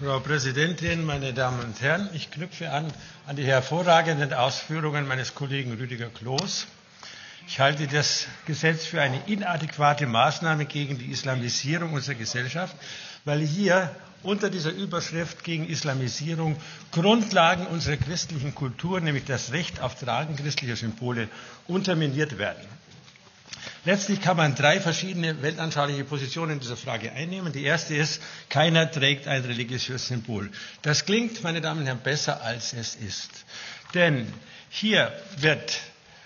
Frau Präsidentin, meine Damen und Herren! Ich knüpfe an die hervorragenden Ausführungen meines Kollegen Rüdiger Kloß. Ich halte das Gesetz für eine inadäquate Maßnahme gegen die Islamisierung unserer Gesellschaft, weil hier unter dieser Überschrift gegen Islamisierung Grundlagen unserer christlichen Kultur, nämlich das Recht auf Tragen christlicher Symbole, unterminiert werden. Letztlich kann man drei verschiedene weltanschauliche Positionen in dieser Frage einnehmen. Die erste ist, keiner trägt ein religiöses Symbol. Das klingt, meine Damen und Herren, besser als es ist. Denn hier wird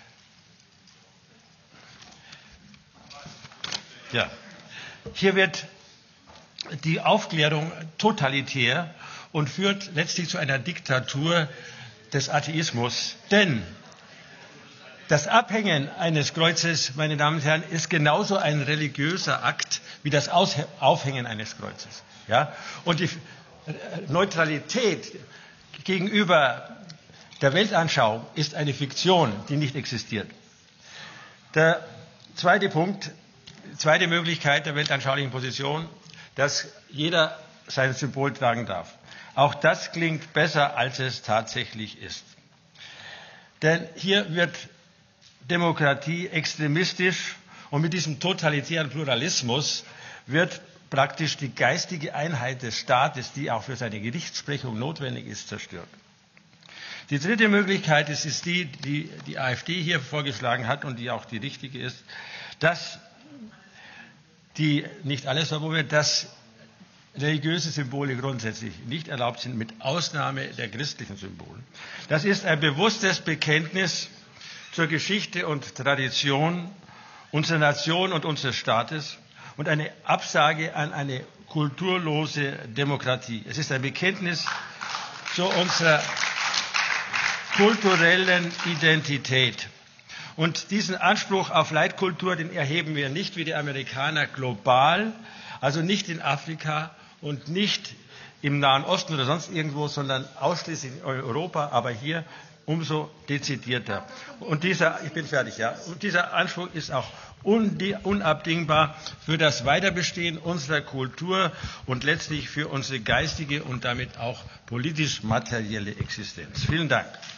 die Aufklärung totalitär und führt letztlich zu einer Diktatur des Atheismus. Denn das Abhängen eines Kreuzes, meine Damen und Herren, ist genauso ein religiöser Akt wie das Aufhängen eines Kreuzes. Ja? Und die Neutralität gegenüber der Weltanschauung ist eine Fiktion, die nicht existiert. Der zweite Punkt, zweite Möglichkeit der weltanschaulichen Position, dass jeder sein Symbol tragen darf. Auch das klingt besser, als es tatsächlich ist. Denn hier wird Demokratie extremistisch und mit diesem totalitären Pluralismus wird praktisch die geistige Einheit des Staates, die auch für seine Gerichtssprechung notwendig ist, zerstört. Die dritte Möglichkeit ist die AfD hier vorgeschlagen hat und die auch die richtige ist, dass nicht alles verboten wird, dass religiöse Symbole grundsätzlich nicht erlaubt sind, mit Ausnahme der christlichen Symbole. Das ist ein bewusstes Bekenntnis zur Geschichte und Tradition unserer Nation und unseres Staates und eine Absage an eine kulturlose Demokratie. Es ist ein Bekenntnis zu unserer kulturellen Identität. Und diesen Anspruch auf Leitkultur, den erheben wir nicht wie die Amerikaner global, also nicht in Afrika und nicht im Nahen Osten oder sonst irgendwo, sondern ausschließlich in Europa, aber hier umso dezidierter. Und dieser Anspruch ist auch unabdingbar für das Weiterbestehen unserer Kultur und letztlich für unsere geistige und damit auch politisch-materielle Existenz. Vielen Dank.